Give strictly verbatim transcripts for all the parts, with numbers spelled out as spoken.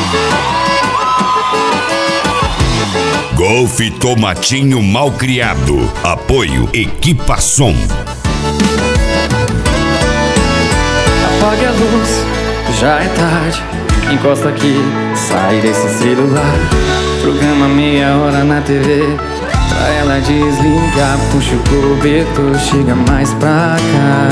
Golf Tomatinho Malcriado. Apoio Equipa Som. Apague a luz, já é tarde. Encosta aqui, sai desse celular. Programa meia hora na T V, pra ela desligar. Puxa o cobertor, chega mais pra cá.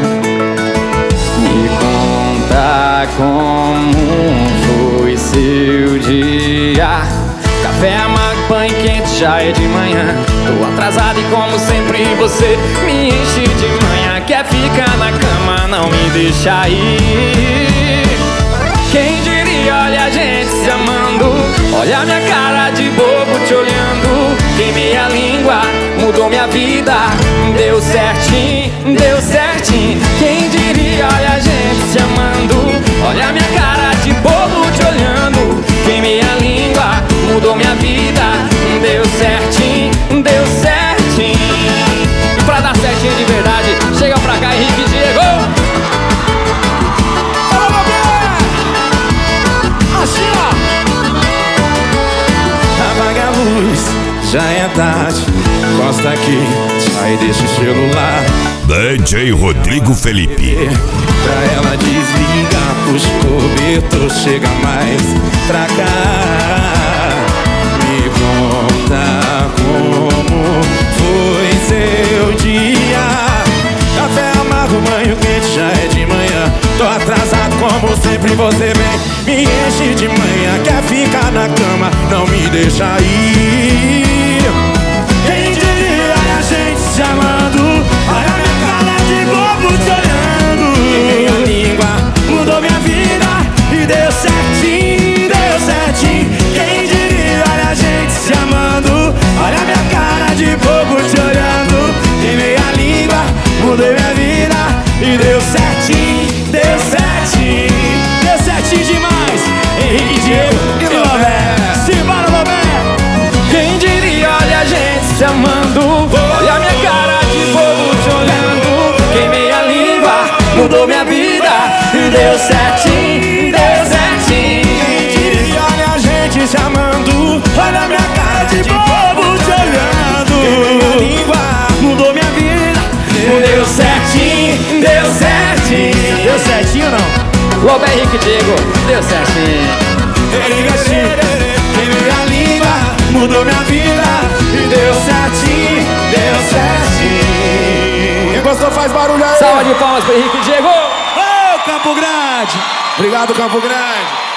Me conta como foi seu dia. Café amargo, pão quente, já é de manhã. Tô atrasado e como sempre você me enche de manhã. Quer ficar na cama, não me deixa ir. Quem diria, olha a gente se amando. Olha minha cara de bobo te olhando. Queimei a língua, mudou minha vida. Deu certinho, deu certinho. Quem diria, olha a gente se amando. Olha minha cara de bobo te olhando. Queimei a língua, mudou minha vida. Deu certinho, deu certinho. E pra dar certinho de verdade, chega pra cá, Henrique e Diego. Apaga a luz, já é tarde. Encosta aqui, sai desse celular. D J Rodrigo Felipe. Pra ela desligar, puxa o cobertor, chega mais pra cá. Me conta como foi seu dia. Café amargo, banho quente, já é de manhã. Tô atrasado como sempre, você vem me enche de manhã. Quer ficar na cama, não me deixa ir. Quem diria, a gente se amando. Olha minha cara de bobo te olhando. Queimei a língua, mudou minha vida. E deu certinho, deu certinho. Quem diria, olha a gente se amando. Olha minha cara de bobo te olhando. Queimei a língua, mudei minha vida. E deu certinho, deu certinho. Deu certinho demais. Henrique, Diego e Lobé. Simbora, Lobé. Quem diria, olha a gente se amando. Olha minha cara de bobo te olhando. Queimei a língua, mudou minha vida. Deu certinho, deu certinho. Quem diria, olha a gente se amando. Olha minha cara de bobo te olhando. Queimei a língua, mudou minha vida. Deu certinho, deu certinho. Deu certinho ou não? Lobé, Henrique e Diego, deu certinho. Ele queimei a língua, mudou minha vida. E deu certinho, deu certinho. Quem gostou faz barulho aí. Salva de palmas pro Henrique e Diego. Ô, Campo Grande. Obrigado, Campo Grande.